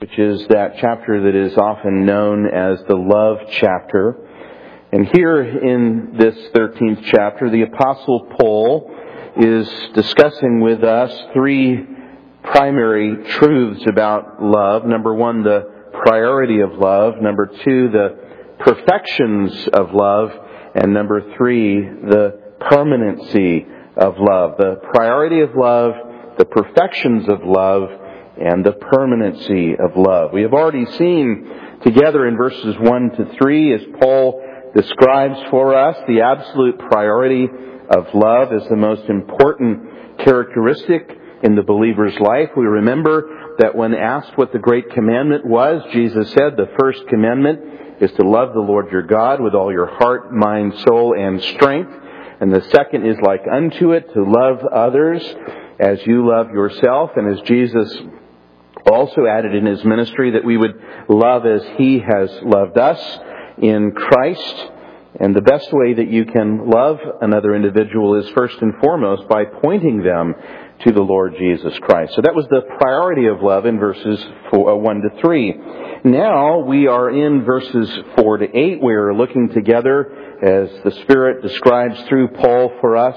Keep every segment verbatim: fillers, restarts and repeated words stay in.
which is that chapter that is often known as the love chapter. And here in this thirteenth chapter, the Apostle Paul is discussing with us three primary truths about love. Number one, the priority of love. Number two, the perfections of love. And number three, the permanency of love. The priority of love, the perfections of love, and the permanency of love. We have already seen together in verses one to three as Paul describes for us the absolute priority of love as the most important characteristic in the believer's life. We remember that when asked what the great commandment was, Jesus said the first commandment is to love the Lord your God with all your heart, mind, soul, and strength. And the second is like unto it, to love others as you love yourself. And as Jesus also added in His ministry that we would love as He has loved us in Christ. And the best way that you can love another individual is first and foremost by pointing them to the Lord Jesus Christ. So that was the priority of love in verses four, uh, one to three. Now we are in verses four to eight. We are looking together as the Spirit describes through Paul for us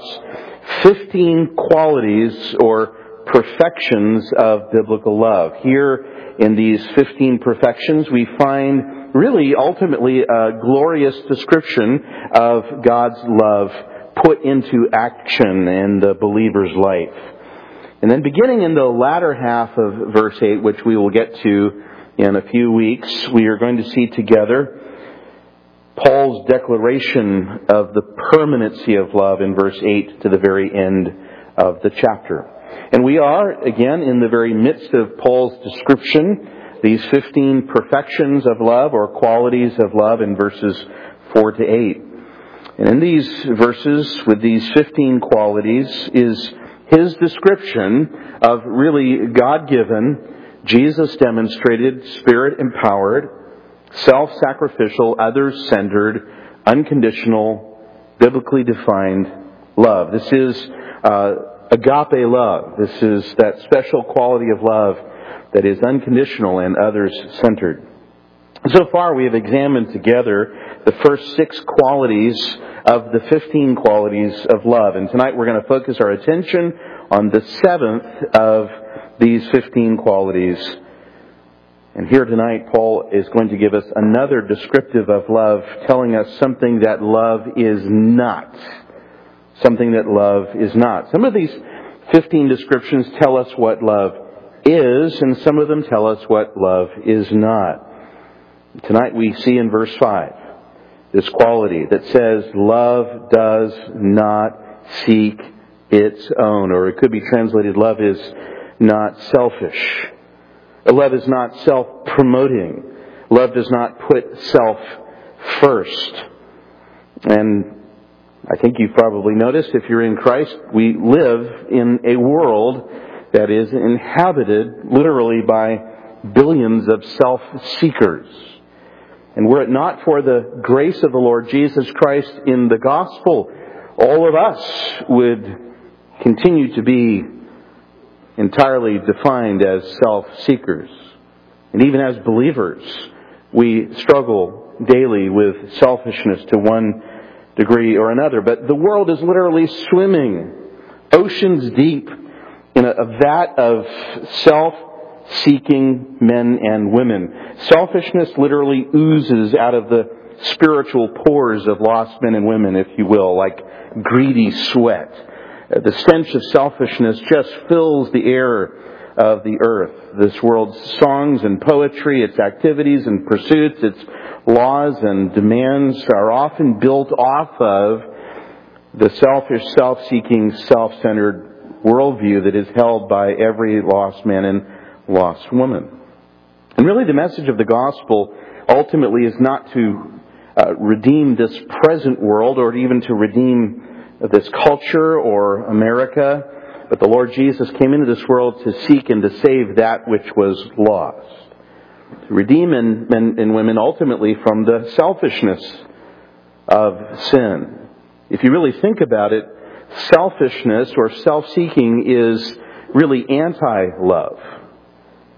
fifteen qualities or perfections of biblical love. Here in these fifteen perfections we find really ultimately a glorious description of God's love put into action in the believer's life. And then beginning in the latter half of verse eight, which we will get to in a few weeks, we are going to see together Paul's declaration of the permanency of love in verse eight to the very end of the chapter. And we are, again, in the very midst of Paul's description, these fifteen perfections of love or qualities of love in verses four to eight. And in these verses, with these fifteen qualities, is his description of really God-given, Jesus-demonstrated, Spirit-empowered, self-sacrificial, others-centered, unconditional, biblically defined love. This is uh, agape love. This is that special quality of love that is unconditional and others-centered. So far we have examined together the first six qualities of the fifteen qualities of love. And tonight we're going to focus our attention on the seventh of these fifteen qualities. And here tonight Paul is going to give us another descriptive of love, telling us something that love is not. Something that love is not. Some of these fifteen descriptions tell us what love is, and some of them tell us what love is not. Tonight we see in verse five this quality that says love does not seek its own, or it could be translated love is not selfish. Love is not self-promoting. Love does not put self first. And I think you've probably noticed, if you're in Christ, we live in a world that is inhabited literally by billions of self-seekers. And were it not for the grace of the Lord Jesus Christ in the gospel, all of us would continue to be entirely defined as self-seekers. And even as believers, we struggle daily with selfishness to one degree or another. But the world is literally swimming oceans deep in a, a vat of self-seeking men and women. Selfishness literally oozes out of the spiritual pores of lost men and women, if you will, like greedy sweat. The stench of selfishness just fills the air of the earth. This world's songs and poetry, its activities and pursuits, its laws and demands are often built off of the selfish, self-seeking, self-centered worldview that is held by every lost man and lost woman. And really the message of the gospel ultimately is not to uh, redeem this present world or even to redeem this culture or America, but the Lord Jesus came into this world to seek and to save that which was lost. To redeem men, men and women ultimately from the selfishness of sin. If you really think about it, selfishness or self-seeking is really anti-love.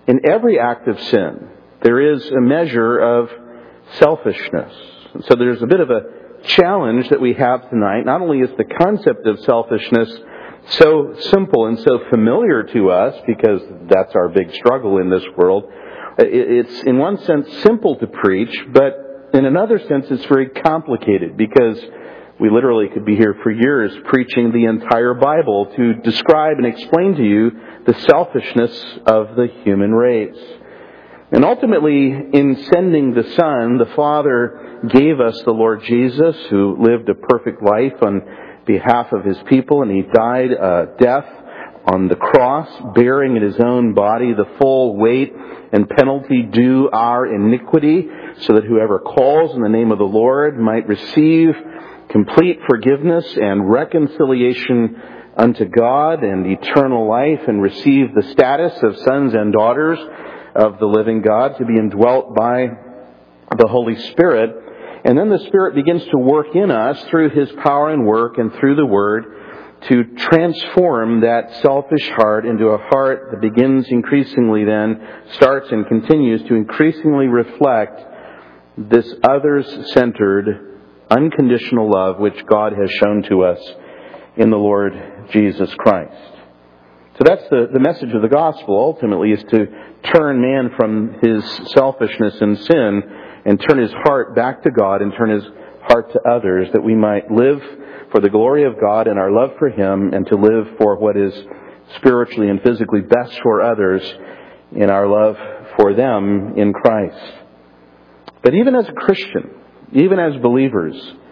in every act of sin, there is a measure of selfishness. And so there's a bit of a challenge that we have tonight. Not only is the concept of selfishness so simple and so familiar to us, because that's our big struggle in this world, it's in one sense simple to preach, but in another sense it's very complicated, because we literally could be here for years preaching the entire Bible to describe and explain to you the selfishness of the human race. And ultimately, in sending the Son, the Father gave us the Lord Jesus, who lived a perfect life on behalf of His people, and He died a death on the cross, bearing in His own body the full weight and penalty due our iniquity, so that whoever calls in the name of the Lord might receive complete forgiveness and reconciliation unto God and eternal life, and receive the status of sons and daughters of the living God, to be indwelt by the Holy Spirit. And then the Spirit begins to work in us through His power and work and through the Word to transform that selfish heart into a heart that begins increasingly then, starts and continues to increasingly reflect this others-centered, unconditional love which God has shown to us in the Lord Jesus Christ. So that's the, the message of the gospel, ultimately, is to turn man from his selfishness and sin and turn his heart back to God and turn his heart to others, that we might live for the glory of God and our love for Him, and to live for what is spiritually and physically best for others in our love for them in Christ. But even as a Christian, even as believers,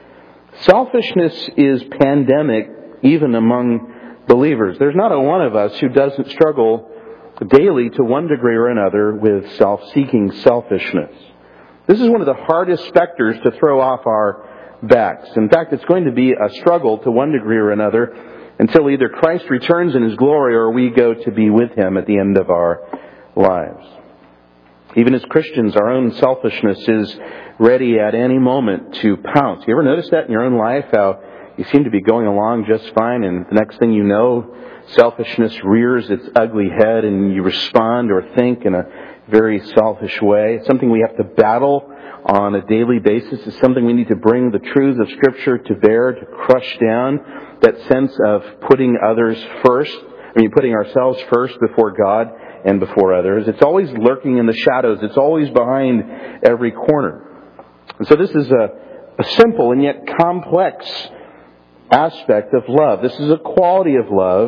selfishness is pandemic even among believers. There's not a one of us who doesn't struggle daily to one degree or another with self-seeking selfishness. This is one of the hardest specters to throw off our backs. In fact, it's going to be a struggle to one degree or another until either Christ returns in His glory or we go to be with Him at the end of our lives. Even as Christians, our own selfishness is ready at any moment to pounce. You ever notice that in your own life, how you seem to be going along just fine, and the next thing you know, selfishness rears its ugly head and you respond or think in a very selfish way? It's something we have to battle on a daily basis. It's something we need to bring the truths of Scripture to bear, to crush down that sense of putting others first. I mean, putting ourselves first before God and before others. It's always lurking in the shadows. It's always behind every corner. And so this is a, a simple and yet complex aspect of love. This is a quality of love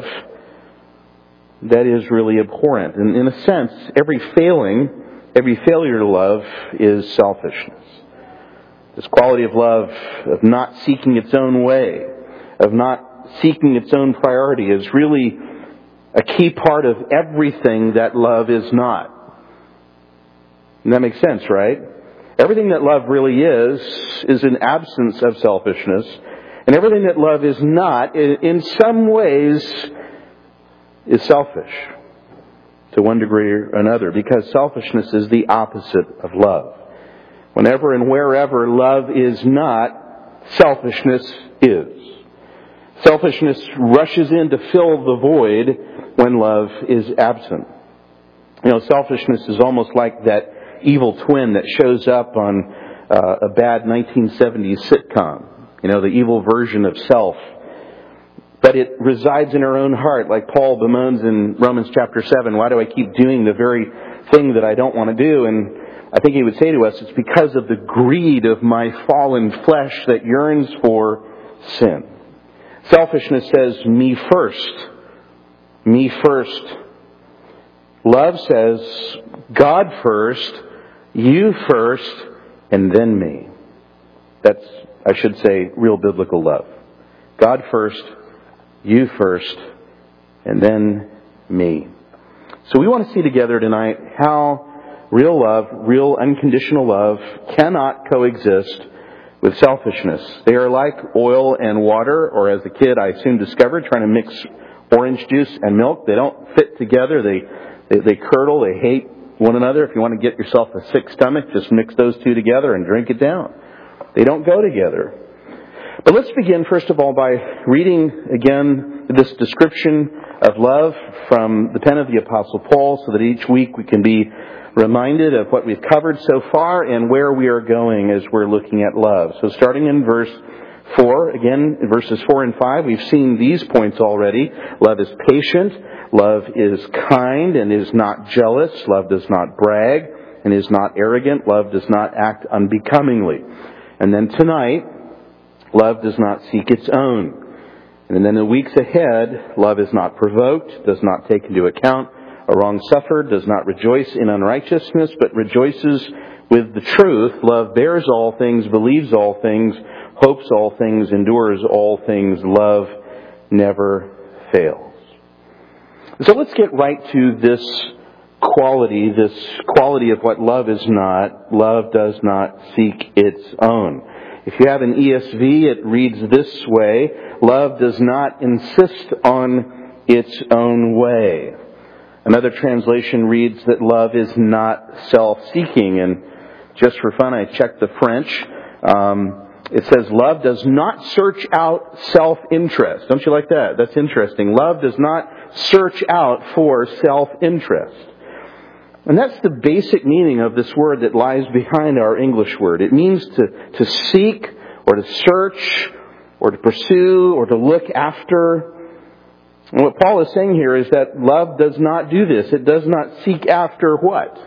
that is really abhorrent. And in a sense, every failing, every failure to love is selfishness. This quality of love, of not seeking its own way, of not seeking its own priority, is really a key part of everything that love is not. And that makes sense, right? Everything that love really is, is an absence of selfishness. And everything that love is not, in some ways, is selfish to one degree or another, because selfishness is the opposite of love. Whenever and wherever love is not, selfishness is. Selfishness rushes in to fill the void when love is absent. You know, selfishness is almost like that evil twin that shows up on uh, a bad nineteen seventies sitcom. You know, the evil version of self. But it resides in our own heart, like Paul bemoans in Romans chapter seven. Why do I keep doing the very thing that I don't want to do? And I think he would say to us, it's because of the greed of my fallen flesh that yearns for sin. Selfishness says, me first. Me first. Love says, God first, you first, and then me. That's, I should say, real biblical love. God first, you first, and then me. So we want to see together tonight how real love, real unconditional love, cannot coexist with selfishness. They are like oil and water, or as a kid I soon discovered, trying to mix orange juice and milk. They don't fit together. They, they, they curdle. They hate one another. If you want to get yourself a sick stomach, just mix those two together and drink it down. They don't go together. But let's begin, first of all, by reading again this description of love from the pen of the Apostle Paul so that each week we can be reminded of what we've covered so far and where we are going as we're looking at love. So starting in verse four, again, in verses four and five, we've seen these points already. Love is patient. Love is kind and is not jealous. Love does not brag and is not arrogant. Love does not act unbecomingly. And then tonight, love does not seek its own. And then in the weeks ahead, love is not provoked, does not take into account a wrong suffered, does not rejoice in unrighteousness, but rejoices with the truth. Love bears all things, believes all things, hopes all things, endures all things. Love never fails. So let's get right to this quality, this quality of what love is not. Love does not seek its own. If you have an E S V, it reads this way: love does not insist on its own way. Another translation reads that love is not self-seeking. And just for fun, I checked the French. Um, it says love does not search out self-interest. Don't you like that? That's interesting. Love does not search out for self-interest. And that's the basic meaning of this word that lies behind our English word. It means to, to seek or to search or to pursue or to look after. And what Paul is saying here is that love does not do this. It does not seek after what?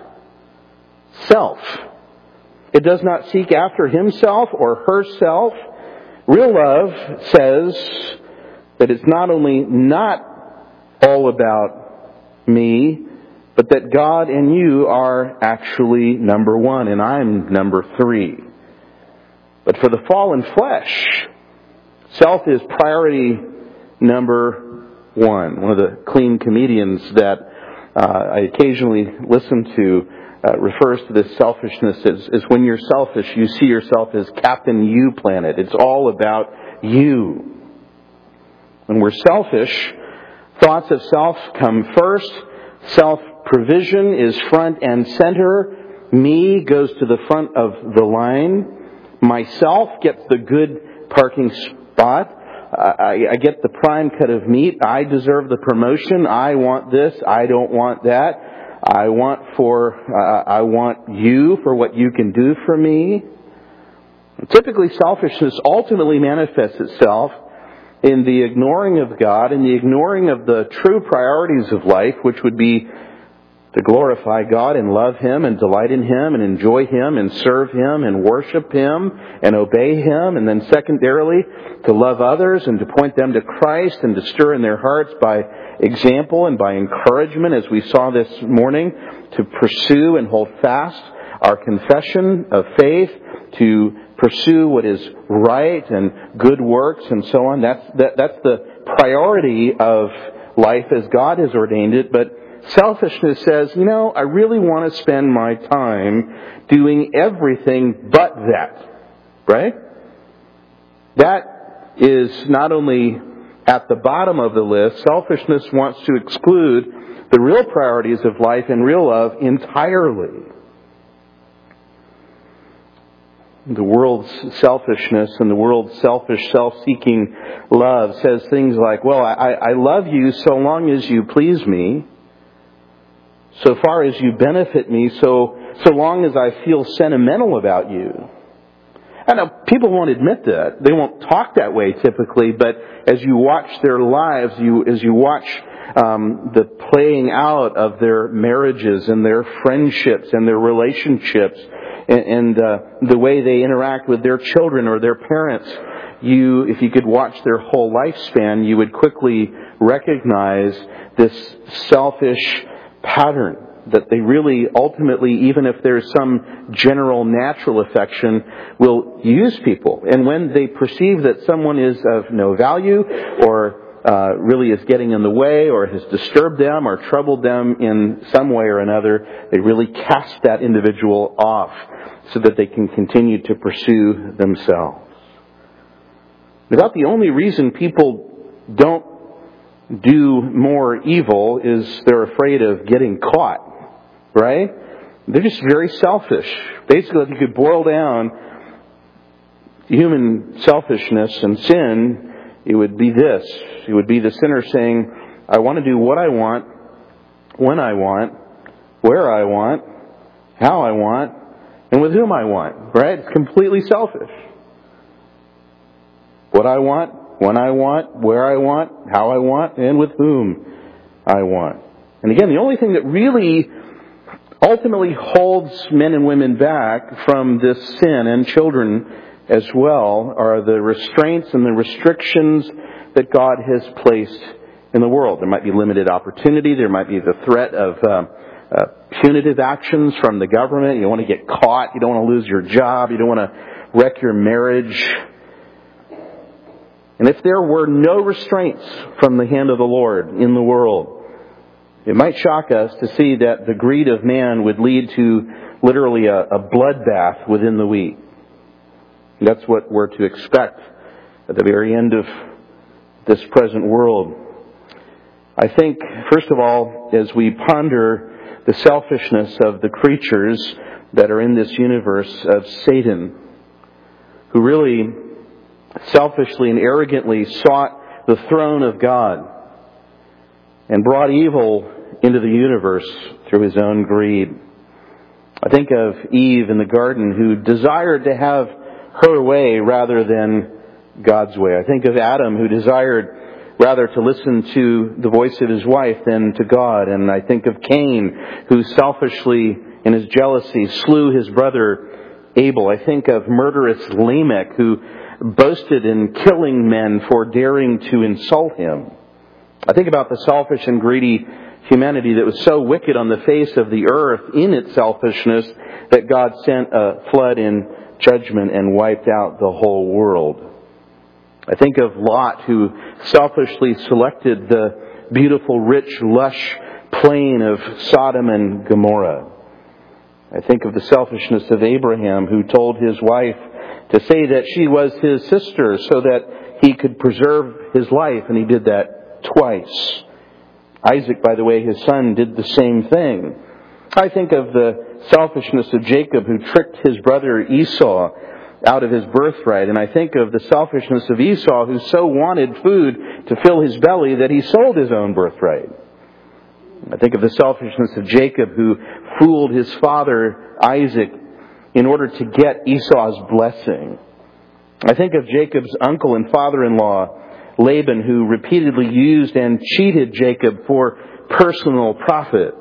Self. It does not seek after himself or herself. Real love says that it's not only not all about me, but that God and you are actually number one and I'm number three. But for the fallen flesh, self is priority number one. One of the clean comedians that uh, I occasionally listen to uh, refers to this selfishness as, as when you're selfish, you see yourself as Captain You Planet. It's all about you. When we're selfish, thoughts of self come first. Self-provision is front and center. Me goes to the front of the line. Myself gets the good parking spot. I, I get the prime cut of meat. I deserve the promotion. I want this. I don't want that. I want for uh, I want you for what you can do for me. Typically, selfishness ultimately manifests itself in the ignoring of God, in the ignoring of the true priorities of life, which would be to glorify God and love Him and delight in Him and enjoy Him and serve Him and worship Him and obey Him. And then secondarily, to love others and to point them to Christ and to stir in their hearts by example and by encouragement, as we saw this morning, to pursue and hold fast our confession of faith, to pursue what is right and good works and so on. That's, that, that's the priority of life as God has ordained it. But selfishness says, you know, I really want to spend my time doing everything but that. Right? That is not only at the bottom of the list. Selfishness wants to exclude the real priorities of life and real love entirely. The world's selfishness and the world's selfish, self-seeking love says things like, well, I, I love you so long as you please me, so far as you benefit me, so, so long as I feel sentimental about you. I know people won't admit that. They won't talk that way typically, but as you watch their lives, you as you watch um, the playing out of their marriages and their friendships and their relationships, and, and uh, the way they interact with their children or their parents, you, if you could watch their whole lifespan, you would quickly recognize this selfish pattern. That they really ultimately, even if there's some general natural affection, will use people. And when they perceive that someone is of no value or uh, really is getting in the way or has disturbed them or troubled them in some way or another, they really cast that individual off so that they can continue to pursue themselves. About the only reason people don't do more evil is they're afraid of getting caught. Right? They're just very selfish. Basically, if you could boil down human selfishness and sin, it would be this. It would be the sinner saying, I want to do what I want, when I want, where I want, how I want, and with whom I want. Right? It's completely selfish. What I want, when I want, where I want, how I want, and with whom I want. And again, the only thing that really ultimately holds men and women back from this sin, and children as well, are the restraints and the restrictions that God has placed in the world. There might be limited opportunity. There might be the threat of uh, uh, punitive actions from the government. You don't want to get caught. You don't want to lose your job. You don't want to wreck your marriage. And if there were no restraints from the hand of the Lord in the world, it might shock us to see that the greed of man would lead to literally a, a bloodbath within the week. That's what we're to expect at the very end of this present world. I think, first of all, as we ponder the selfishness of the creatures that are in this universe of Satan, who really selfishly and arrogantly sought the throne of God and brought evil into the universe through his own greed. I think of Eve in the garden, who desired to have her way rather than God's way. I think of Adam, who desired rather to listen to the voice of his wife than to God. And I think of Cain, who selfishly, in his jealousy, slew his brother Abel. I think of murderous Lamech, who boasted in killing men for daring to insult him. I think about the selfish and greedy humanity that was so wicked on the face of the earth in its selfishness that God sent a flood in judgment and wiped out the whole world. I think of Lot, who selfishly selected the beautiful, rich, lush plain of Sodom and Gomorrah. I think of the selfishness of Abraham, who told his wife to say that she was his sister so that he could preserve his life, and he did that twice. Isaac, by the way, his son, did the same thing. I think of the selfishness of Jacob, who tricked his brother Esau out of his birthright. And I think of the selfishness of Esau, who so wanted food to fill his belly that he sold his own birthright. I think of the selfishness of Jacob, who fooled his father Isaac in order to get Esau's blessing. I think of Jacob's uncle and father-in-law, Laban, who repeatedly used and cheated Jacob for personal profit.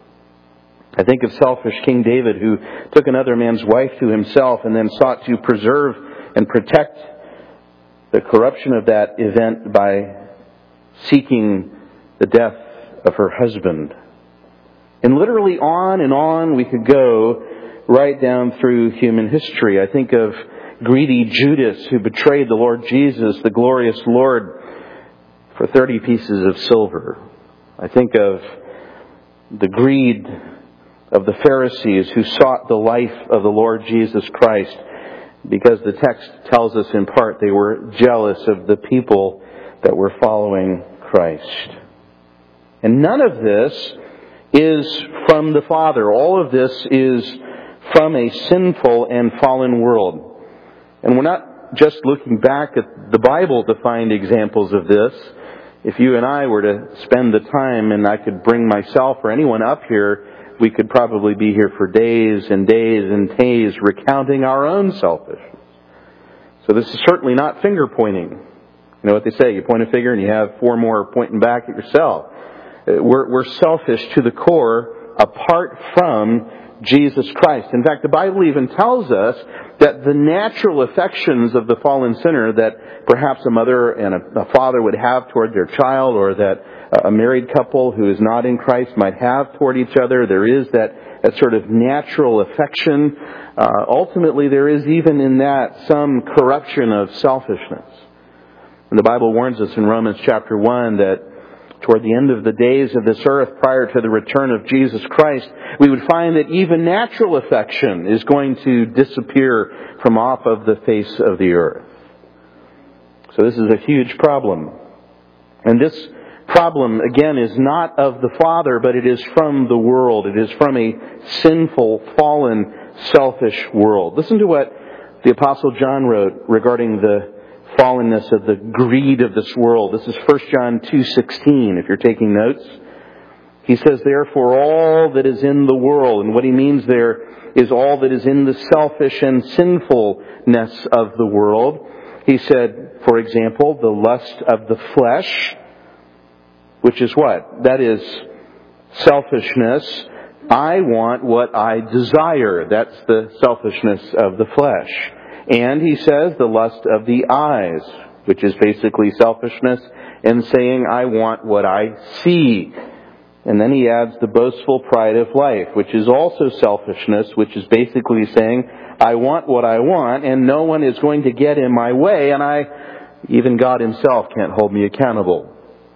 I think of selfish King David, who took another man's wife to himself and then sought to preserve and protect the corruption of that event by seeking the death of her husband. And literally on and on we could go right down through human history. I think of greedy Judas, who betrayed the Lord Jesus, the glorious Lord, for thirty pieces of silver. I think of the greed of the Pharisees, who sought the life of the Lord Jesus Christ, because the text tells us in part they were jealous of the people that were following Christ. And none of this is from the Father. All of this is from a sinful and fallen world. And we're not just looking back at the Bible to find examples of this. If you and I were to spend the time, and I could bring myself or anyone up here, we could probably be here for days and days and days recounting our own selfishness. So this is certainly not finger pointing. You know what they say, you point a finger and you have four more pointing back at yourself. We're, we're selfish to the core apart from Jesus Christ. In fact, the Bible even tells us that the natural affections of the fallen sinner that perhaps a mother and a, a father would have toward their child, or that a married couple who is not in Christ might have toward each other, there is that, that sort of natural affection. Uh, ultimately, there is even in that some corruption of selfishness. And the Bible warns us in Romans chapter one that toward the end of the days of this earth, prior to the return of Jesus Christ, we would find that even natural affection is going to disappear from off of the face of the earth. So this is a huge problem. And this problem, again, is not of the Father, but it is from the world. It is from a sinful, fallen, selfish world. Listen to what the Apostle John wrote regarding the fallenness of the greed of this world. This is First John two sixteen, if you're taking notes. He says, therefore, all that is in the world, and what he means there is all that is in the selfish and sinfulness of the world. He said, for example, the lust of the flesh, which is what? That is selfishness. I want what I desire. That's the selfishness of the flesh. And he says the lust of the eyes, which is basically selfishness and saying, I want what I see. And then he adds the boastful pride of life, which is also selfishness, which is basically saying, I want what I want and no one is going to get in my way, and I, even God himself can't hold me accountable.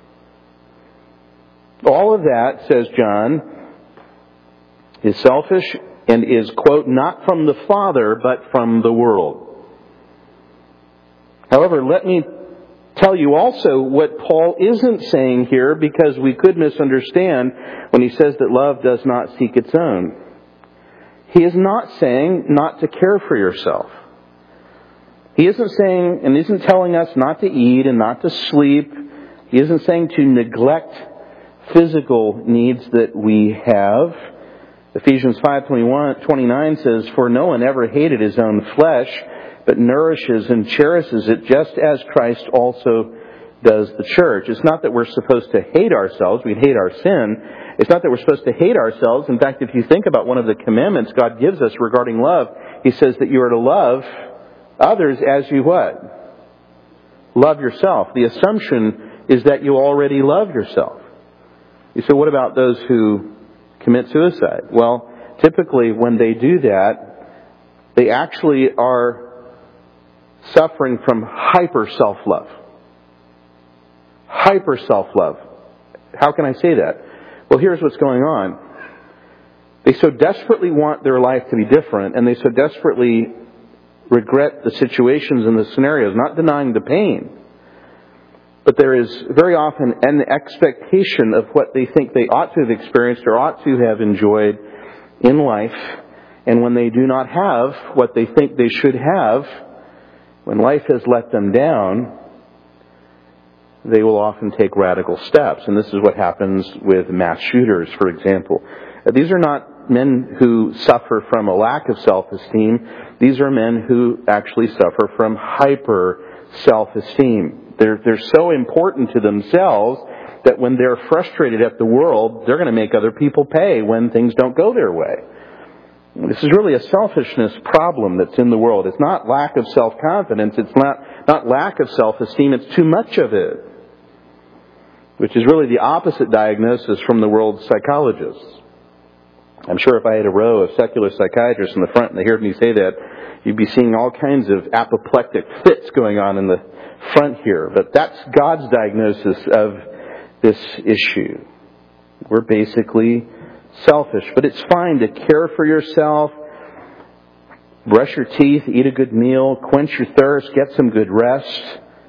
All of that, says John, is selfish and is, quote, not from the Father, but from the world. However, let me tell you also what Paul isn't saying here, because we could misunderstand when he says that love does not seek its own. He is not saying not to care for yourself. He isn't saying and isn't telling us not to eat and not to sleep. He isn't saying to neglect physical needs that we have. Ephesians five twenty-nine says, for no one ever hated his own flesh, but nourishes and cherishes it, just as Christ also does the church. It's not that we're supposed to hate ourselves. We hate our sin. It's not that we're supposed to hate ourselves. In fact, if you think about one of the commandments God gives us regarding love, He says that you are to love others as you what? Love yourself. The assumption is that you already love yourself. You say, what about those who commit suicide? Well, typically when they do that, they actually are suffering from hyper self-love. Hyper self-love. How can I say that? Well, here's what's going on. They so desperately want their life to be different, and they so desperately regret the situations and the scenarios, not denying the pain. But there is very often an expectation of what they think they ought to have experienced or ought to have enjoyed in life. And when they do not have what they think they should have, when life has let them down, they will often take radical steps. And this is what happens with mass shooters, for example. These are not men who suffer from a lack of self-esteem. These are men who actually suffer from hyper self-esteem. They're, they're so important to themselves that when they're frustrated at the world, they're going to make other people pay when things don't go their way. This is really a selfishness problem that's in the world. It's not lack of self-confidence. It's not, not lack of self-esteem. It's too much of it, which is really the opposite diagnosis from the world's psychologists. I'm sure if I had a row of secular psychiatrists in the front and they heard me say that, you'd be seeing all kinds of apoplectic fits going on in the front here. But that's God's diagnosis of this issue. We're basically selfish. But it's fine to care for yourself, brush your teeth, eat a good meal, quench your thirst, get some good rest.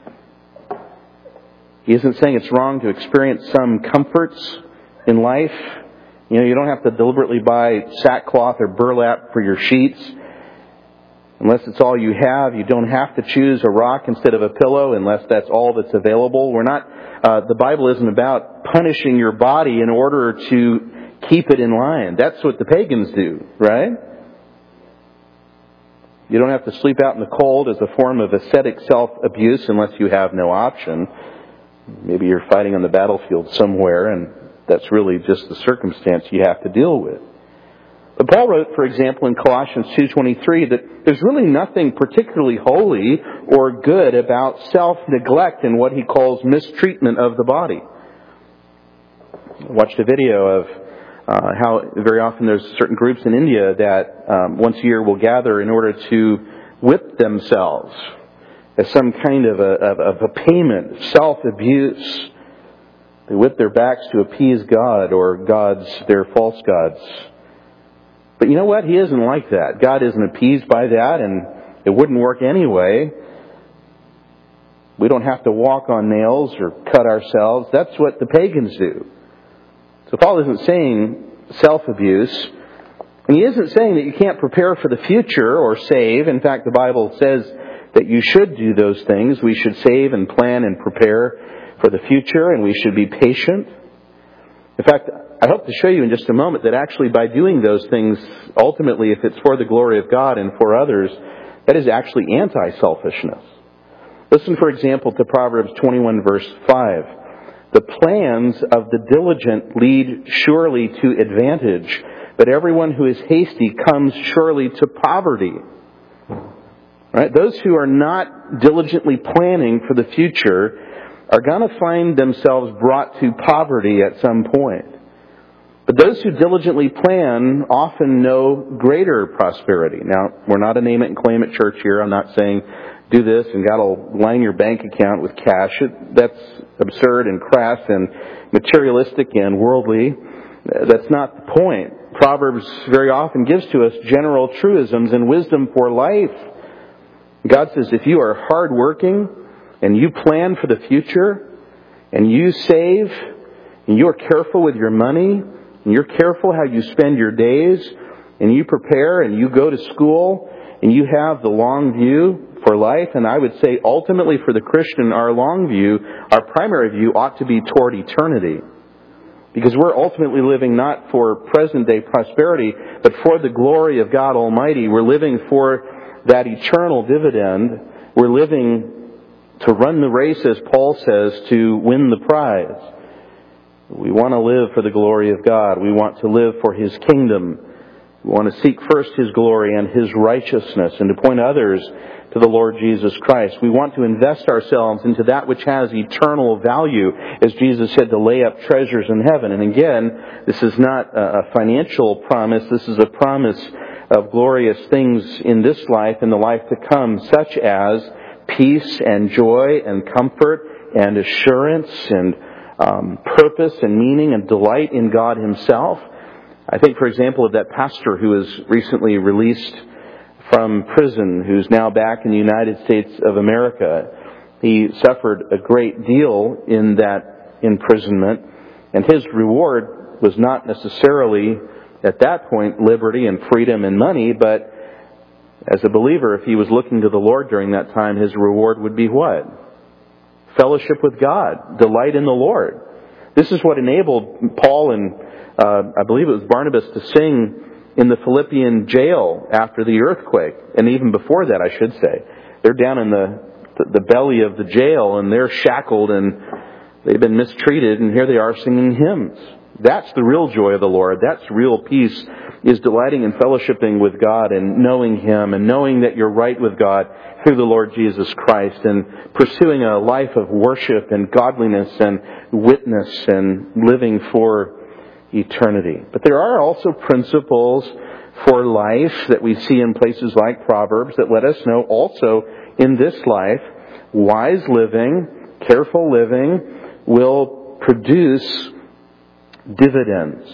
He isn't saying it's wrong to experience some comforts in life. You know, you don't have to deliberately buy sackcloth or burlap for your sheets. Unless it's all you have, you don't have to choose a rock instead of a pillow unless that's all that's available. We're not, uh, the Bible isn't about punishing your body in order to keep it in line. That's what the pagans do, right? You don't have to sleep out in the cold as a form of ascetic self-abuse unless you have no option. Maybe you're fighting on the battlefield somewhere and that's really just the circumstance you have to deal with. But Paul wrote, for example, in Colossians two twenty-three that there's really nothing particularly holy or good about self-neglect and what he calls mistreatment of the body. I watched a video of uh, how very often there's certain groups in India that um, once a year will gather in order to whip themselves as some kind of a, of, of a payment, self-abuse. They whip their backs to appease God or gods, their false gods. But you know what? He isn't like that. God isn't appeased by that, and it wouldn't work anyway. We don't have to walk on nails or cut ourselves. That's what the pagans do. So Paul isn't saying self-abuse. And he isn't saying that you can't prepare for the future or save. In fact, the Bible says that you should do those things. We should save and plan and prepare for the future, and we should be patient. In fact, I hope to show you in just a moment that actually by doing those things, ultimately, if it's for the glory of God and for others, that is actually anti-selfishness. Listen, for example, to Proverbs twenty-one, verse five. The plans of the diligent lead surely to advantage, but everyone who is hasty comes surely to poverty. Right? Those who are not diligently planning for the future are going to find themselves brought to poverty at some point. But those who diligently plan often know greater prosperity. Now, we're not a name it and claim it church here. I'm not saying do this and God will line your bank account with cash. It, that's absurd and crass and materialistic and worldly. That's not the point. Proverbs very often gives to us general truisms and wisdom for life. God says if you are hardworking and you plan for the future and you save and you are careful with your money and you're careful how you spend your days and you prepare and you go to school and you have the long view for life, and I would say ultimately for the Christian, our long view, our primary view ought to be toward eternity. Because we're ultimately living not for present day prosperity, but for the glory of God Almighty. We're living for that eternal dividend. We're living to run the race, as Paul says, to win the prize. We want to live for the glory of God. We want to live for His kingdom. We want to seek first His glory and His righteousness and to point others to the Lord Jesus Christ. We want to invest ourselves into that which has eternal value, as Jesus said, to lay up treasures in heaven. And again, this is not a financial promise. This is a promise of glorious things in this life and the life to come, such as peace and joy and comfort and assurance and um, purpose and meaning and delight in God Himself. I think, for example, of that pastor who was recently released from prison, who's now back in the United States of America. He suffered a great deal in that imprisonment, and his reward was not necessarily, at that point, liberty and freedom and money, but as a believer, if he was looking to the Lord during that time, his reward would be what? Fellowship with God, delight in the Lord. This is what enabled Paul and uh, I believe it was Barnabas to sing in the Philippian jail after the earthquake, and even before that, I should say. They're down in the, the, the belly of the jail, and they're shackled, and they've been mistreated, and here they are singing hymns. That's the real joy of the Lord. That's real peace, is delighting and fellowshipping with God and knowing Him and knowing that you're right with God through the Lord Jesus Christ and pursuing a life of worship and godliness and witness and living for eternity. But there are also principles for life that we see in places like Proverbs that let us know also in this life, wise living, careful living will produce dividends.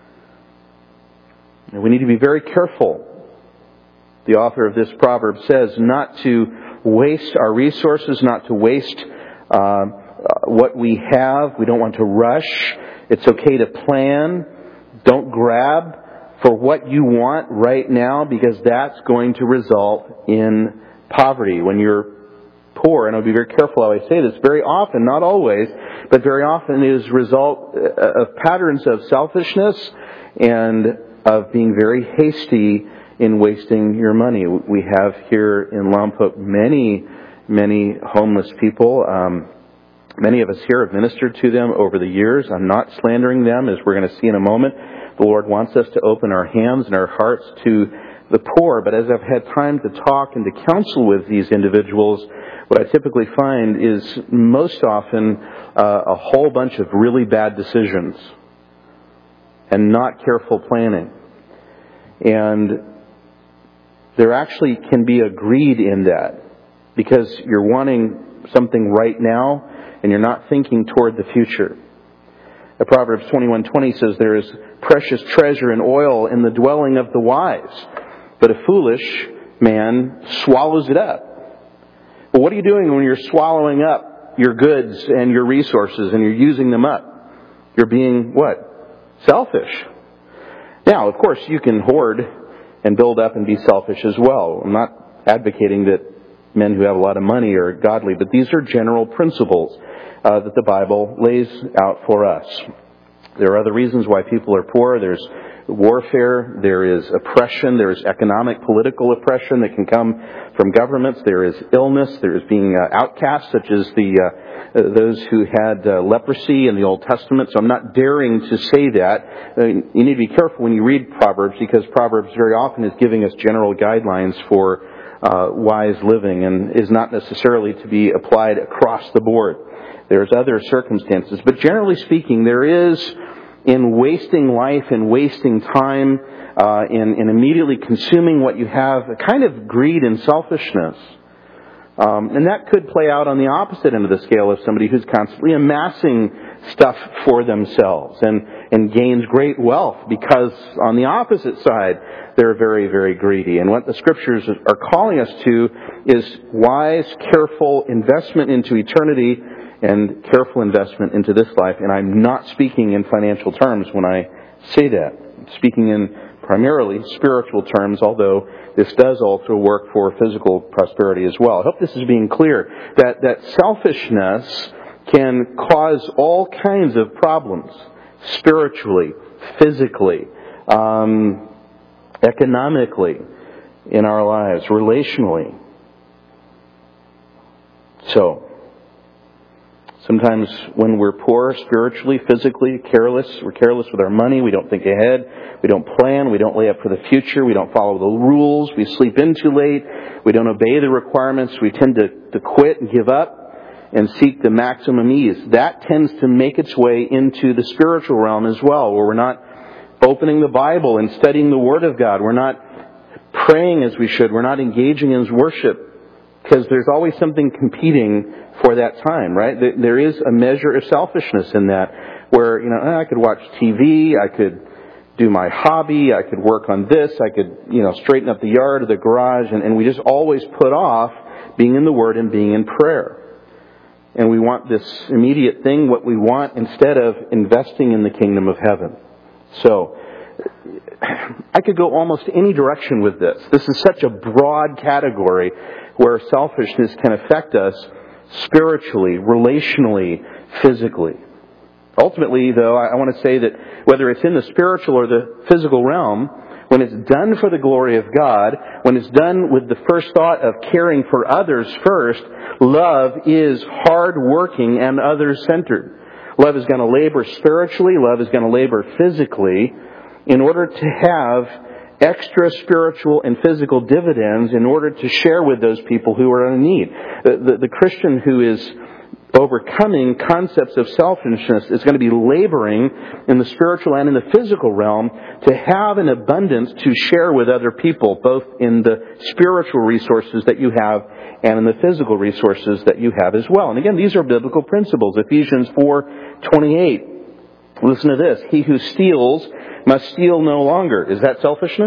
And we need to be very careful, the author of this proverb says, not to waste our resources, not to waste uh, what we have. We don't want to rush. It's okay to plan. Don't grab for what you want right now, because that's going to result in poverty. When you're poor, and I'll be very careful how I say this, very often, not always, but very often it is a result of patterns of selfishness and of being very hasty in wasting your money. We have here in Lompoc many, many homeless people. Um, Many of us here have ministered to them over the years. I'm not slandering them, as we're going to see in a moment. The Lord wants us to open our hands and our hearts to the poor. But as I've had time to talk and to counsel with these individuals, what I typically find is most often uh, a whole bunch of really bad decisions and not careful planning. And there actually can be a greed in that, because you're wanting something right now and you're not thinking toward the future. The Proverbs twenty-one twenty says, there is precious treasure and oil in the dwelling of the wise, but a foolish man swallows it up. But what are you doing when you're swallowing up your goods and your resources and you're using them up? You're being what? Selfish. Now, of course, you can hoard and build up and be selfish as well. I'm not advocating that men who have a lot of money are godly, but these are general principles uh, that the Bible lays out for us. There are other reasons why people are poor. There's warfare, there is oppression, there is economic, political oppression that can come from governments, there is illness, there is being uh, outcast, such as the uh, uh, those who had uh, leprosy in the Old Testament. So I'm not daring to say that. Uh, you need to be careful when you read Proverbs, because Proverbs very often is giving us general guidelines for uh, wise living and is not necessarily to be applied across the board. There's other circumstances, but generally speaking, there is, in wasting life and wasting time, uh, in, in immediately consuming what you have, a kind of greed and selfishness. Um, and that could play out on the opposite end of the scale of somebody who's constantly amassing stuff for themselves and, and gains great wealth, because on the opposite side, they're very, very greedy. And what the Scriptures are calling us to is wise, careful investment into eternity and careful investment into this life. And I'm not speaking in financial terms when I say that. I'm speaking in primarily spiritual terms, although this does also work for physical prosperity as well. I hope this is being clear, that, that selfishness can cause all kinds of problems, spiritually, physically, um, economically, in our lives, relationally. So, sometimes when we're poor spiritually, physically, careless, we're careless with our money, we don't think ahead, we don't plan, we don't lay up for the future, we don't follow the rules, we sleep in too late, we don't obey the requirements, we tend to, to quit and give up and seek the maximum ease. That tends to make its way into the spiritual realm as well, where we're not opening the Bible and studying the Word of God. We're not praying as we should. We're not engaging in worship, because there's always something competing for that time, right? There is a measure of selfishness in that, where, you know, I could watch T V, I could do my hobby, I could work on this, I could, you know, straighten up the yard or the garage, and, and we just always put off being in the Word and being in prayer. And we want this immediate thing, what we want, instead of investing in the kingdom of heaven. So, I could go almost any direction with this. This is such a broad category where selfishness can affect us spiritually, relationally, physically. Ultimately, though, I want to say that whether it's in the spiritual or the physical realm, when it's done for the glory of God, when it's done with the first thought of caring for others first, love is hard-working and others-centered. Love is going to labor spiritually, love is going to labor physically, in order to have extra spiritual and physical dividends in order to share with those people who are in need. The, the, the Christian who is overcoming concepts of selfishness is going to be laboring in the spiritual and in the physical realm to have an abundance to share with other people, both in the spiritual resources that you have and in the physical resources that you have as well. And again, these are biblical principles. Ephesians four twenty-eight. Listen to this. He who steals must steal no longer. Is that selfishness?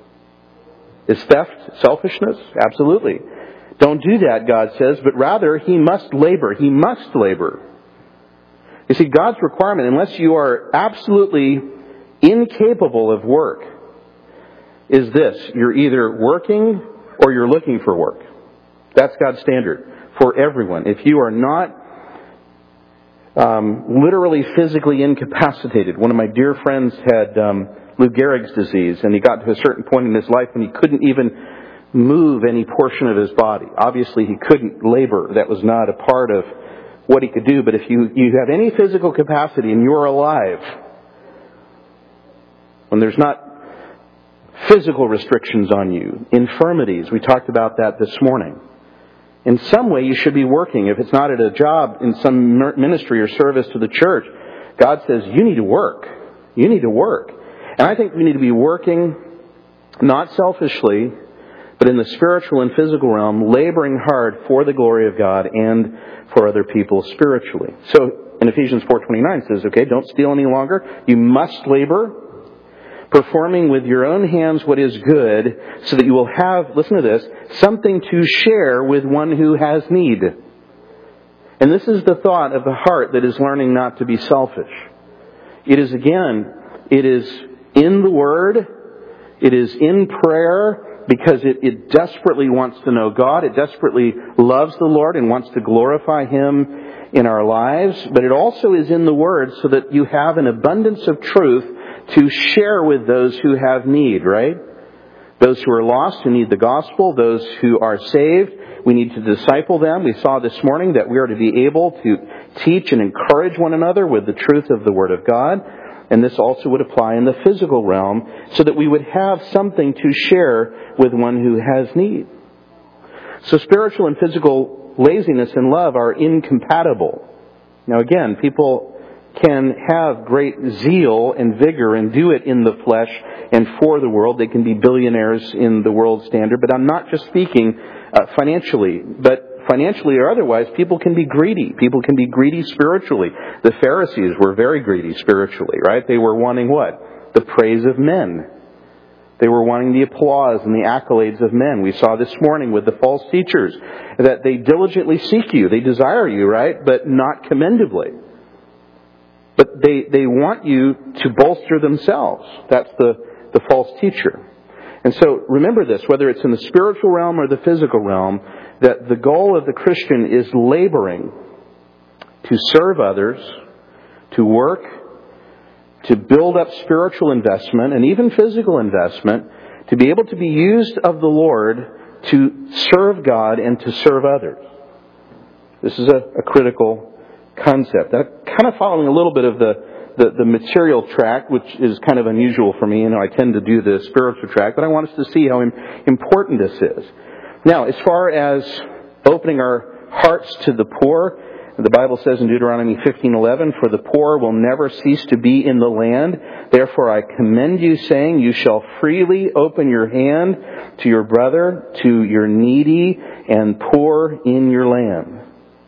Is theft selfishness? Absolutely. Don't do that, God says, but rather he must labor. He must labor. You see, God's requirement, unless you are absolutely incapable of work, is this. You're either working or you're looking for work. That's God's standard for everyone. If you are not Um, literally physically incapacitated. One of my dear friends had um, Lou Gehrig's disease, and he got to a certain point in his life when he couldn't even move any portion of his body. Obviously, he couldn't labor. That was not a part of what he could do. But if you, you have any physical capacity and you're alive, when there's not physical restrictions on you, infirmities, we talked about that this morning. In some way, you should be working. If it's not at a job in some ministry or service to the church, God says, you need to work. You need to work. And I think we need to be working, not selfishly, but in the spiritual and physical realm, laboring hard for the glory of God and for other people spiritually. So, in Ephesians four twenty-nine says, okay, don't steal any longer. You must labor, performing with your own hands what is good, so that you will have, listen to this, something to share with one who has need. And this is the thought of the heart that is learning not to be selfish. It is, again, it is in the Word, it is in prayer because it, it desperately wants to know God. It desperately loves the Lord and wants to glorify Him in our lives. But it also is in the Word so that you have an abundance of truth to share with those who have need, right? Those who are lost, who need the gospel. Those who are saved, we need to disciple them. We saw this morning that we are to be able to teach and encourage one another with the truth of the Word of God. And this also would apply in the physical realm so that we would have something to share with one who has need. So spiritual and physical laziness and love are incompatible. Now again, people can have great zeal and vigor and do it in the flesh and for the world. They can be billionaires in the world standard. But I'm not just speaking uh, financially, but financially or otherwise, people can be greedy. People can be greedy spiritually. The Pharisees were very greedy spiritually, right? They were wanting what? The praise of men. They were wanting the applause and the accolades of men. We saw this morning with the false teachers that they diligently seek you. They desire you, right? But not commendably. But they, they want you to bolster themselves. That's the, the false teacher. And so remember this, whether it's in the spiritual realm or the physical realm, that the goal of the Christian is laboring to serve others, to work, to build up spiritual investment and even physical investment, to be able to be used of the Lord to serve God and to serve others. This is a, a critical concept. I'm kind of following a little bit of the, the, the material track, which is kind of unusual for me. You know, I tend to do the spiritual track, but I want us to see how important this is. Now, as far as opening our hearts to the poor, the Bible says in Deuteronomy fifteen eleven, "For the poor will never cease to be in the land. Therefore I commend you, saying, you shall freely open your hand to your brother, to your needy and poor in your land."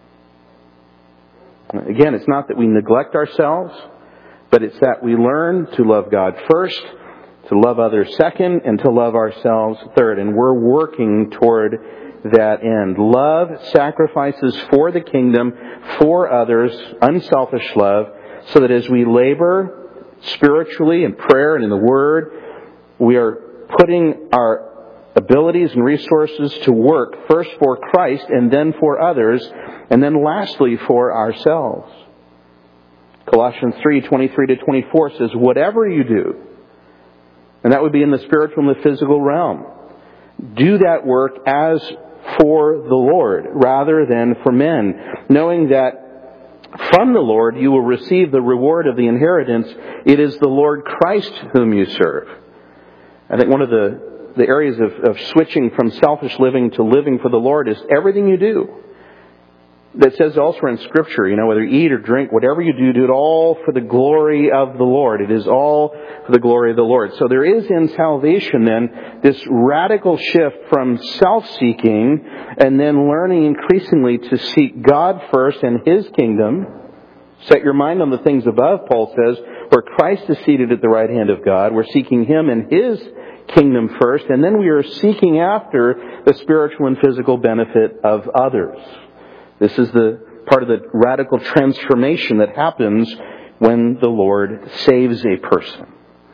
Again, it's not that we neglect ourselves, but it's that we learn to love God first, to love others second, and to love ourselves third. And we're working toward that end. Love sacrifices for the kingdom, for others, unselfish love, so that as we labor spiritually in prayer and in the Word, we are putting our abilities and resources to work first for Christ and then for others, and then lastly for ourselves. Colossians three twenty-three to twenty-four says, "Whatever you do," and that would be in the spiritual and the physical realm, "do that work as for the Lord rather than for men, knowing that from the Lord you will receive the reward of the inheritance. It is the Lord Christ whom you serve." I think one of the, the areas of, of switching from selfish living to living for the Lord is everything you do. That says elsewhere in Scripture, you know, whether you eat or drink, whatever you do, do it all for the glory of the Lord. It is all for the glory of the Lord. So there is in salvation then this radical shift from self-seeking and then learning increasingly to seek God first and His kingdom. Set your mind on the things above, Paul says, where Christ is seated at the right hand of God. We're seeking Him and His kingdom first, and then we are seeking after the spiritual and physical benefit of others. This is the part of the radical transformation that happens when the Lord saves a person.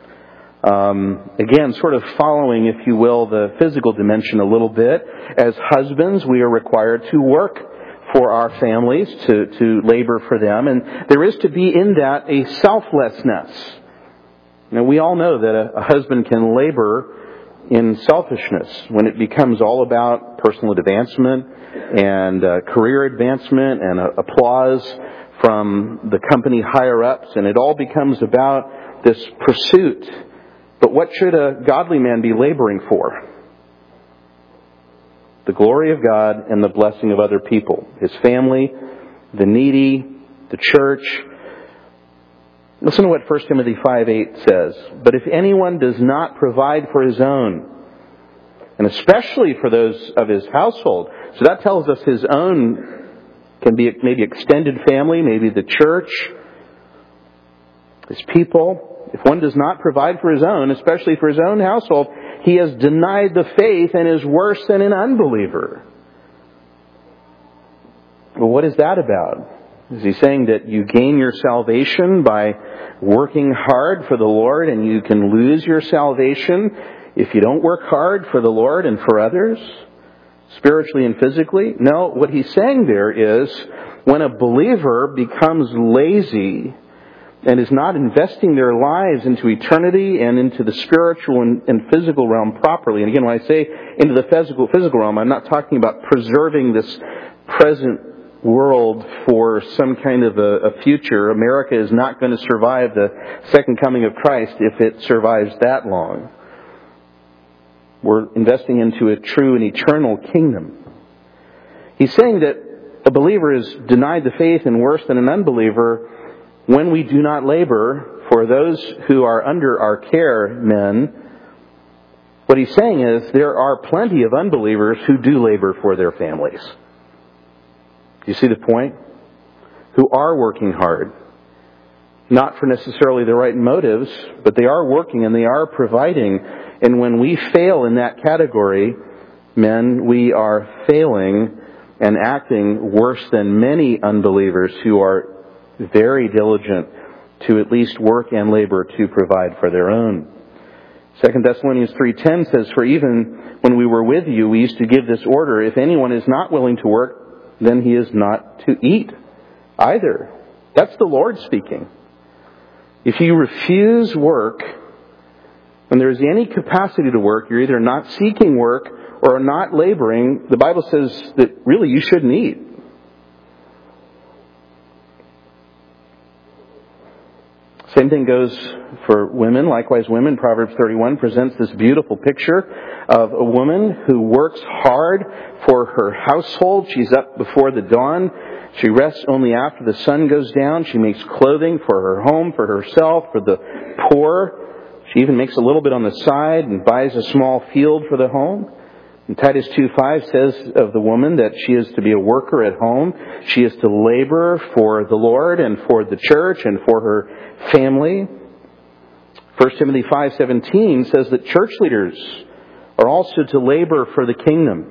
Um, again, sort of following, if you will, the physical dimension a little bit. As husbands, we are required to work for our families, to, to labor for them. And there is to be in that a selflessness. Now, we all know that a, a husband can labor in selfishness when it becomes all about personal advancement and uh, career advancement and uh, applause from the company higher-ups, and it all becomes about this pursuit. But what should a godly man be laboring for? The glory of God and the blessing of other people. His family, the needy, the church. Listen to what First Timothy five eight says. "But if anyone does not provide for his own, and especially for those of his household," so that tells us his own can be maybe extended family, maybe the church, his people. "If one does not provide for his own, especially for his own household, he has denied the faith and is worse than an unbeliever." Well, what is that about? Is he saying that you gain your salvation by working hard for the Lord and you can lose your salvation if you don't work hard for the Lord and for others, spiritually and physically. No, what he's saying there is when a believer becomes lazy and is not investing their lives into eternity and into the spiritual and, and physical realm properly. And again, when I say into the physical physical realm, I'm not talking about preserving this present world for some kind of a, a future. America is not going to survive the second coming of Christ if it survives that long. We're investing into a true and eternal kingdom. He's saying that a believer is denied the faith and worse than an unbeliever when we do not labor for those who are under our care, men. What he's saying is there are plenty of unbelievers who do labor for their families. You see the point? Who are working hard. Not for necessarily the right motives, but they are working and they are providing. And when we fail in that category, men, we are failing and acting worse than many unbelievers who are very diligent to at least work and labor to provide for their own. Second Thessalonians three ten says, "For even when we were with you, we used to give this order, if anyone is not willing to work, then he is not to eat either." That's the Lord speaking. If you refuse work, when there is any capacity to work, you're either not seeking work or not laboring. The Bible says that really you shouldn't eat. Same thing goes for women. Likewise, women, Proverbs thirty-one presents this beautiful picture of a woman who works hard for her household. She's up before the dawn. She rests only after the sun goes down. She makes clothing for her home, for herself, for the poor. She even makes a little bit on the side and buys a small field for the home. And Titus two five says of the woman that she is to be a worker at home. She is to labor for the Lord and for the church and for her family. First Timothy five seventeen says that church leaders are also to labor for the kingdom.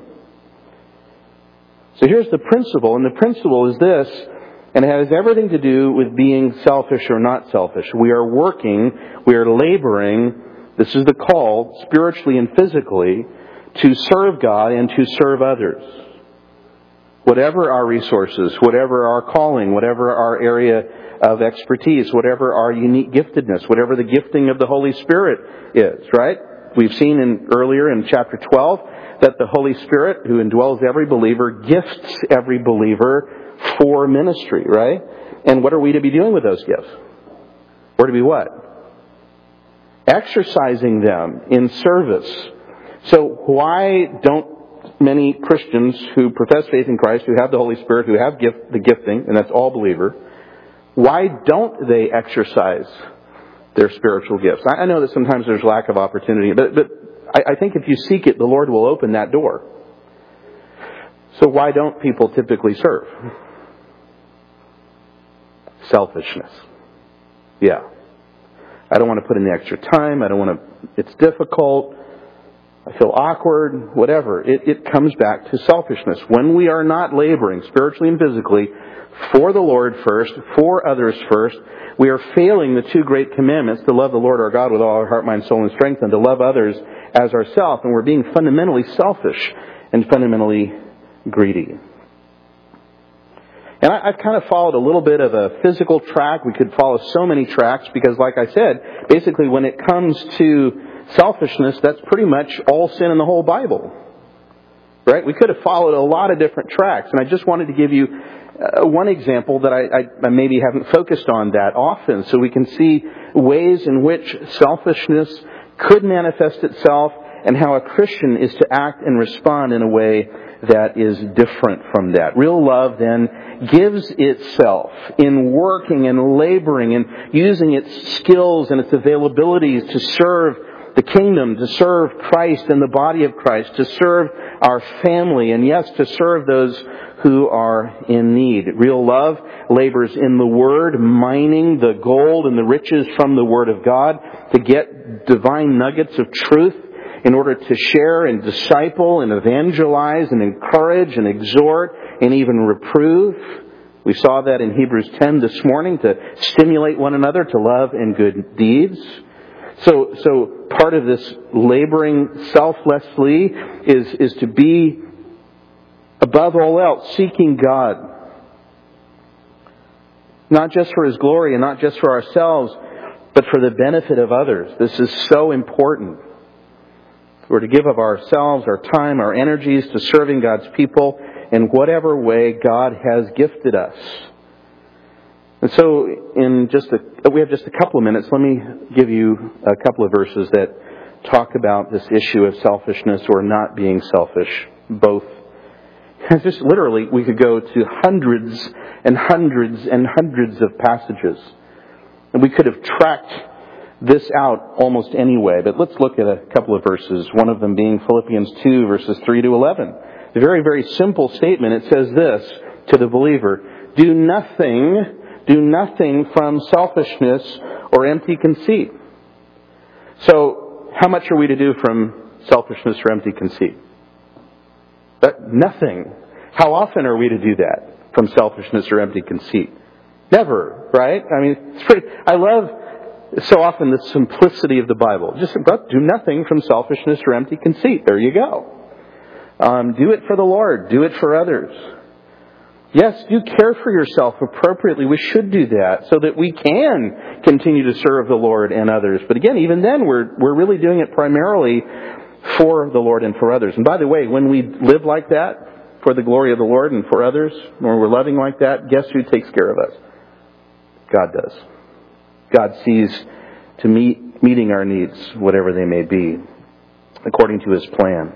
So here's the principle, and the principle is this, and it has everything to do with being selfish or not selfish. We are working, we are laboring, this is the call, spiritually and physically, to serve God and to serve others. Whatever our resources, whatever our calling, whatever our area of expertise, whatever our unique giftedness, whatever the gifting of the Holy Spirit is, right? We've seen in earlier in chapter twelve that the Holy Spirit, who indwells every believer, gifts every believer for ministry, right? And what are we to be doing with those gifts? We're to be what? Exercising them in service. So why don't many Christians who profess faith in Christ, who have the Holy Spirit, who have gift, the gifting, and that's all believer, why don't they exercise their spiritual gifts? I know that sometimes there's lack of opportunity, but, but I, I think if you seek it, the Lord will open that door. So why don't people typically serve? Selfishness. Yeah. I don't want to put in the extra time. I don't want to, it's difficult. I feel awkward, whatever. It, it comes back to selfishness. When we are not laboring, spiritually and physically, for the Lord first, for others first, we are failing the two great commandments, to love the Lord our God with all our heart, mind, soul, and strength, and to love others as ourselves. And we're being fundamentally selfish and fundamentally greedy. And I, I've kind of followed a little bit of a physical track. We could follow so many tracks because, like I said, basically when it comes to selfishness, that's pretty much all sin in the whole Bible. Right? We could have followed a lot of different tracks. And I just wanted to give you uh, one example that I, I, I maybe haven't focused on that often, so we can see ways in which selfishness could manifest itself and how a Christian is to act and respond in a way that is different from that. Real love then gives itself in working and laboring and using its skills and its availabilities to serve the kingdom, to serve Christ and the body of Christ, to serve our family, and yes, to serve those who are in need. Real love labors in the Word, mining the gold and the riches from the Word of God to get divine nuggets of truth in order to share and disciple and evangelize and encourage and exhort and even reprove. We saw that in Hebrews ten this morning, to stimulate one another to love and good deeds. So, so part of this laboring selflessly is, is to be, above all else, seeking God. Not just for His glory and not just for ourselves, but for the benefit of others. This is so important. We're to give of ourselves, our time, our energies to serving God's people in whatever way God has gifted us. And so, in just a, we have just a couple of minutes. Let me give you a couple of verses that talk about this issue of selfishness or not being selfish. Both. Just literally, we could go to hundreds and hundreds and hundreds of passages, and we could have tracked this out almost anyway. But let's look at a couple of verses. One of them being Philippians two, verses three to eleven. A very, very simple statement. It says this to the believer: "Do nothing, do nothing from selfishness or empty conceit." So, how much are we to do from selfishness or empty conceit? But nothing. How often are we to do that from selfishness or empty conceit? Never, right? I mean, it's pretty, I love so often the simplicity of the Bible. Just do nothing from selfishness or empty conceit. There you go. Um, do it for the Lord. Do it for others. Yes, do care for yourself appropriately. We should do that so that we can continue to serve the Lord and others. But again, even then, we're we're really doing it primarily for the Lord and for others. And by the way, when we live like that, for the glory of the Lord and for others, when we're loving like that, guess who takes care of us? God does. God sees to meet meeting our needs, whatever they may be, according to His plan.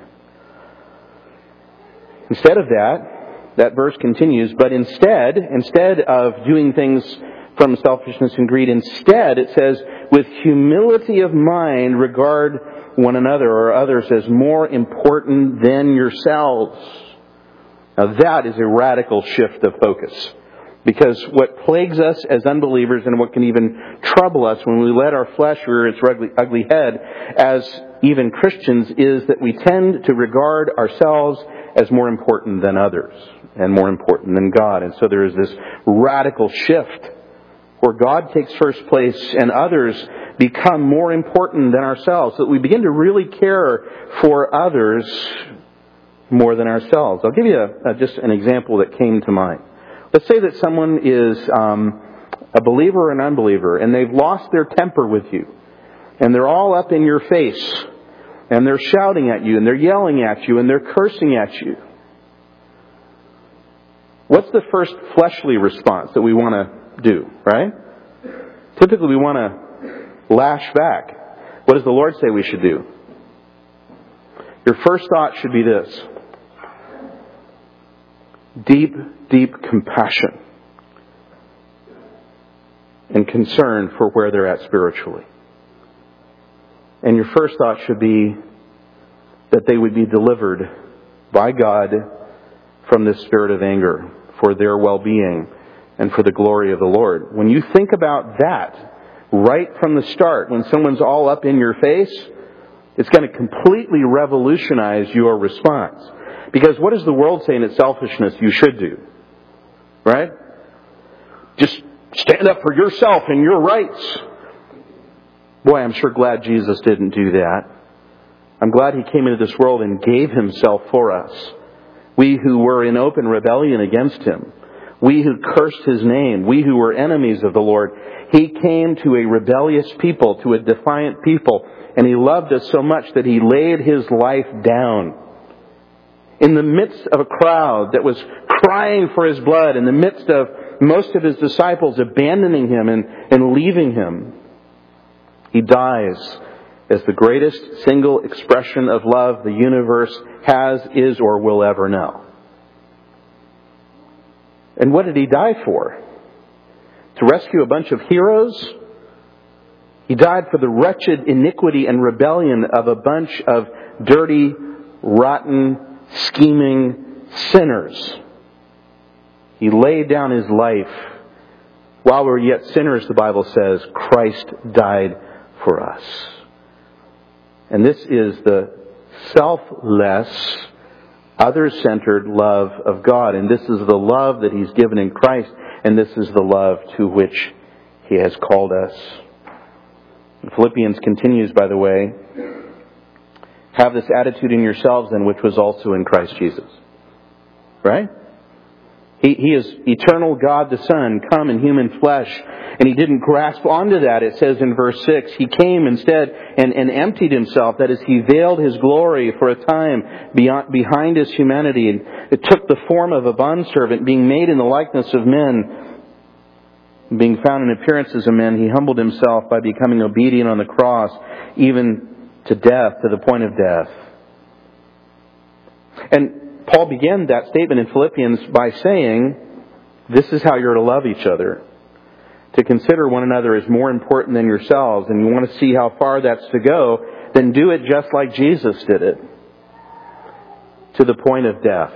Instead of that, that verse continues, but instead, instead of doing things from selfishness and greed, instead it says, with humility of mind regard one another or others as more important than yourselves. Now that is a radical shift of focus. Because what plagues us as unbelievers and what can even trouble us when we let our flesh rear its ugly, ugly head as even Christians is that we tend to regard ourselves as more important than others and more important than God. And so there is this radical shift where God takes first place and others become more important than ourselves. So that we begin to really care for others more than ourselves. I'll give you a, a, just an example that came to mind. Let's say that someone is um, a believer or an unbeliever, and they've lost their temper with you. And they're all up in your face. And they're shouting at you, and they're yelling at you, and they're cursing at you. What's the first fleshly response that we want to do, right? Typically we want to lash back. What does the Lord say we should do? Your first thought should be this: deep, deep compassion and concern for where they're at spiritually. And your first thought should be that they would be delivered by God from this spirit of anger for their well-being and for the glory of the Lord. When you think about that right from the start, when someone's all up in your face, it's going to completely revolutionize your response. Because what does the world say in its selfishness you should do? Right? Just stand up for yourself and your rights. Boy, I'm sure glad Jesus didn't do that. I'm glad He came into this world and gave Himself for us. We who were in open rebellion against Him. We who cursed His name. We who were enemies of the Lord. He came to a rebellious people, to a defiant people. And He loved us so much that He laid His life down. In the midst of a crowd that was crying for His blood. In the midst of most of His disciples abandoning Him and, and leaving Him. He dies as the greatest single expression of love the universe has, is, or will ever know. And what did He die for? To rescue a bunch of heroes? He died for the wretched iniquity and rebellion of a bunch of dirty, rotten, scheming sinners. He laid down His life. While we're yet sinners, the Bible says, Christ died for us. And this is the selfless, other-centered love of God. And this is the love that He's given in Christ. And this is the love to which He has called us. Philippians continues, by the way, have this attitude in yourselves then, which was also in Christ Jesus. Right? He, he is eternal God the Son, come in human flesh. And He didn't grasp onto that. It says in verse six, He came instead and, and emptied Himself. That is, He veiled His glory for a time beyond, behind His humanity. And it took the form of a bondservant, being made in the likeness of men. Being found in appearance as a man, He humbled Himself by becoming obedient on the cross, even to death, to the point of death. And Paul began that statement in Philippians by saying, this is how you're to love each other. To consider one another as more important than yourselves, and you want to see how far that's to go, then do it just like Jesus did it. To the point of death.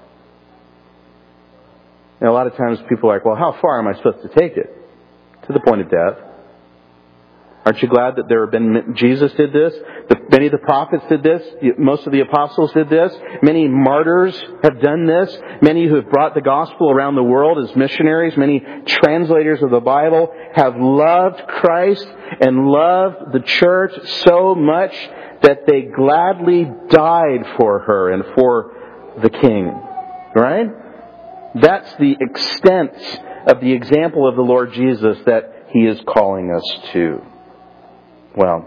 Now, a lot of times people are like, well, how far am I supposed to take it? To the point of death. Aren't you glad that there have been, Jesus did this? The, many of the prophets did this. Most of the apostles did this. Many martyrs have done this. Many who have brought the gospel around the world as missionaries, many translators of the Bible have loved Christ and loved the church so much that they gladly died for her and for the King. Right? That's the extent of the example of the Lord Jesus that He is calling us to. Well,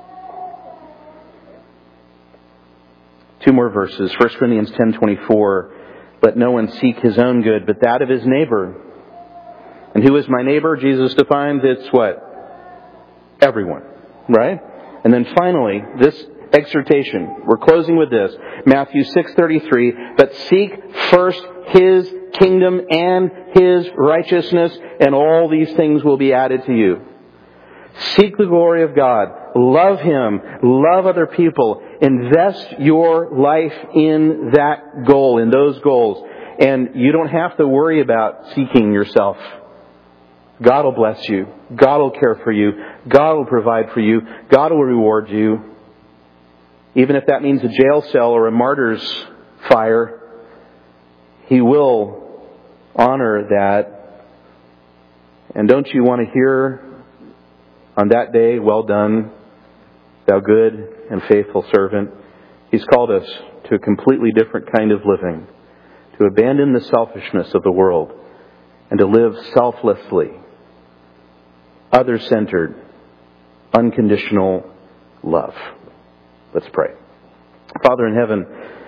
two more verses. First Corinthians ten twenty-four. Let no one seek his own good, but that of his neighbor. And who is my neighbor? Jesus defines it's what? Everyone. Right? And then finally, this exhortation. We're closing with this. Matthew six thirty-three. But seek first His kingdom and His righteousness, and all these things will be added to you. Seek the glory of God. Love Him. Love other people. Invest your life in that goal, in those goals. And you don't have to worry about seeking yourself. God will bless you. God will care for you. God will provide for you. God will reward you. Even if that means a jail cell or a martyr's fire, He will honor that. And don't you want to hear on that day, well done, thou good and faithful servant? He's called us to a completely different kind of living, to abandon the selfishness of the world and to live selflessly, other-centered, unconditional love. Let's pray. Father in heaven,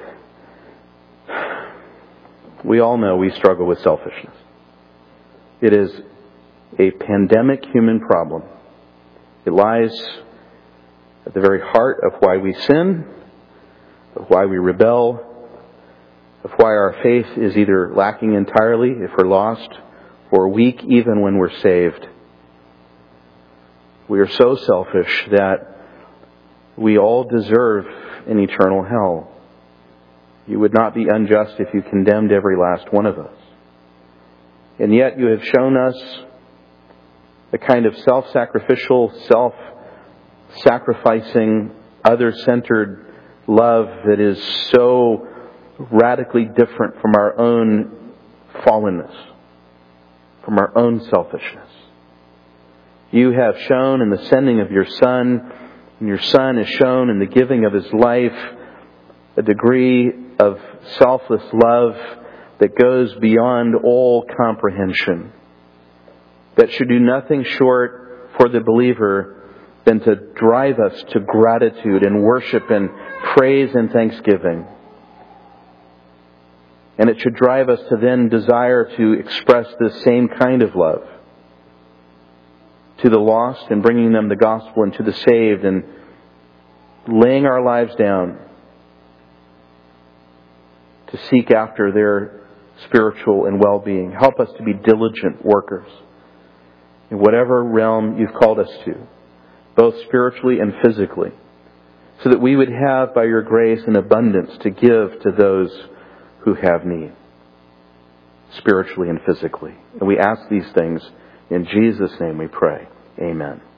we all know we struggle with selfishness. It is a pandemic human problem. It lies at the very heart of why we sin, of why we rebel, of why our faith is either lacking entirely if we're lost, or weak even when we're saved. We are so selfish that we all deserve an eternal hell. You would not be unjust if you condemned every last one of us. And yet you have shown us the kind of self-sacrificial, self-sacrificing, other-centered love that is so radically different from our own fallenness, from our own selfishness. You have shown in the sending of your Son, and your Son has shown in the giving of His life, a degree of selfless love that goes beyond all comprehension, that should do nothing short for the believer than to drive us to gratitude and worship and praise and thanksgiving. And it should drive us to then desire to express this same kind of love to the lost and bringing them the gospel, and to the saved and laying our lives down to seek after their spiritual and well-being. Help us to be diligent workers in whatever realm You've called us to, both spiritually and physically, so that we would have, by Your grace, an abundance to give to those who have need, spiritually and physically. And we ask these things in Jesus' name we pray. Amen.